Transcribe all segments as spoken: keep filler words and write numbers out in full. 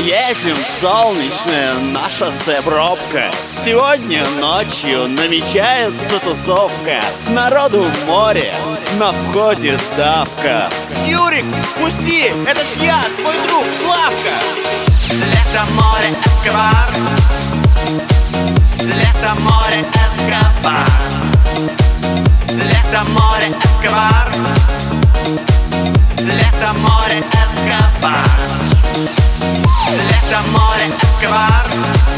Едем в солнечное на шоссе пробка. Сегодня ночью намечается тусовка. Народу море, на входе давка. Юрик, пусти, это ж я, твой друг Славка. Лето, море, Эскобар. Лето, море, Эскобар. Лето, море, Эскобар. Лето, море, Эскобар. Лето, море, Эскобар.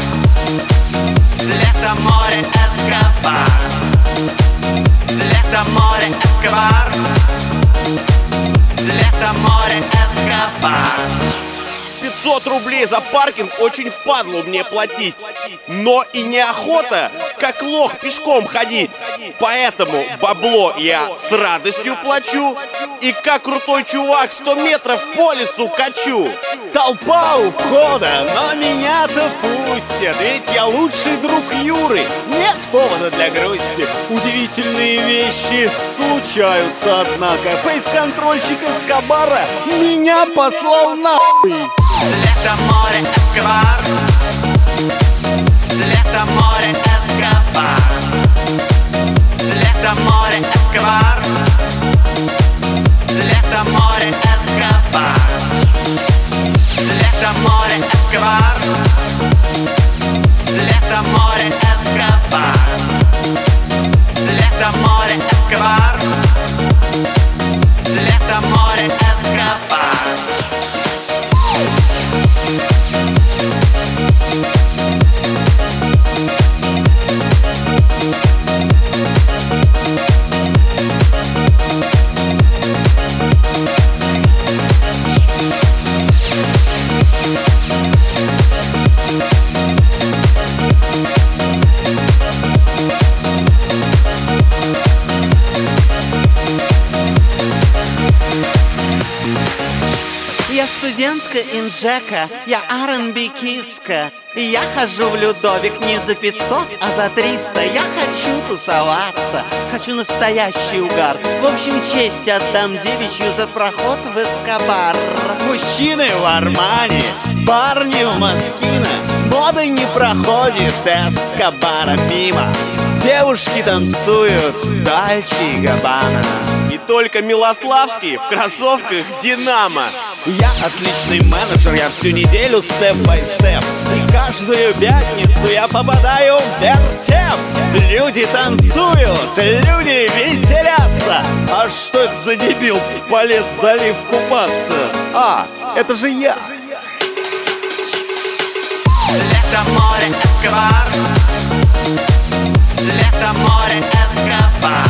Лето, море, Эскобар. Лето, море, Эскобар. Лето, море, Эскобар. пятьсот рублей за паркинг очень впадло мне платить. Но и неохота, как лох, пешком ходить. Поэтому бабло я с радостью плачу. И как крутой чувак сто метров по лесу качу. Толпа у входа, но меня-то пустят. Ведь я лучший друг Юры, нет повода для грусти. Удивительные вещи случаются, однако. Фейс-контрольщик Эскобара меня послал нахуй. Лето, море, Эскобар. Лето, море, Эскобар. Лето, море, Эскобар. Лето, море, Эскобар. Лето, море, Эскобар. Лето, море, Эскобар. Лето, море, Эскобар. Лето, море, Эскобар. Я студентка Инжека, я ар энд би киска. Я хожу в Людовик не за пятьсот, а за триста. Я хочу тусоваться, хочу настоящий угар. В общем, честь отдам девичью за проход в Эскобар. Мужчины в Армани, парни в Москино. Мода не проходит Эскобара мимо. Девушки танцуют Дольче и Габбана. И только Милославский в кроссовках Динамо. Я отличный менеджер, я всю неделю степ-бай-степ. И каждую пятницу я попадаю в вертеп. Люди танцуют, люди веселятся. А что это за дебил полез в залив купаться? А, это же я. Лето, море, Эскобар. Лето, море, Эскобар.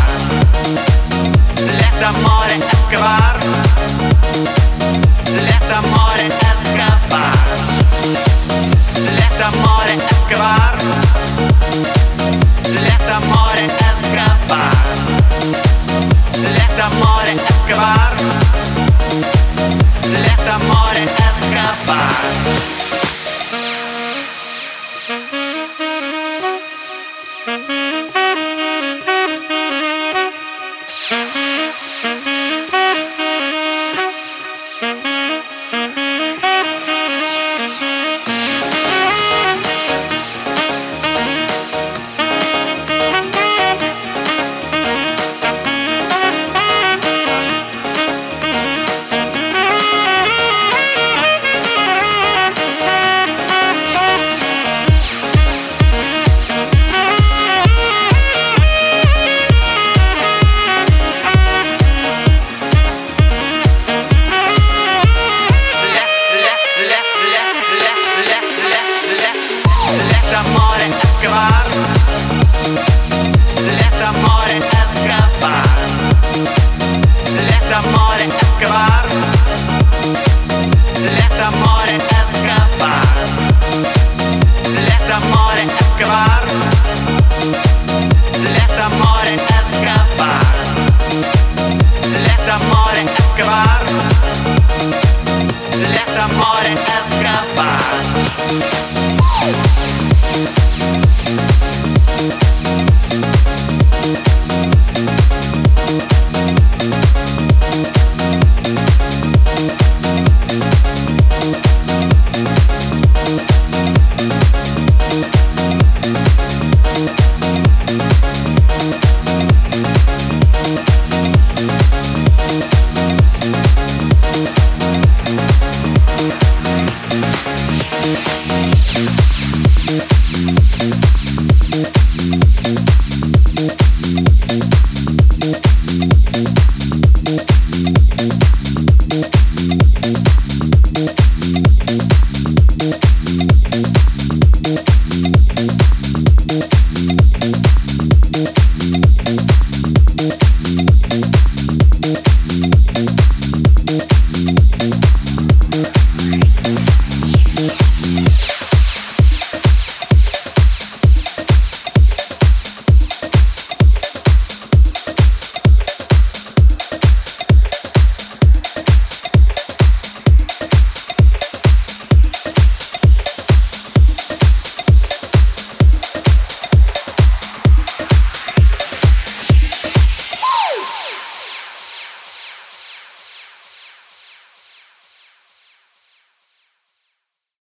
Лето, море, Эскобар. Лето, море, Эскобар.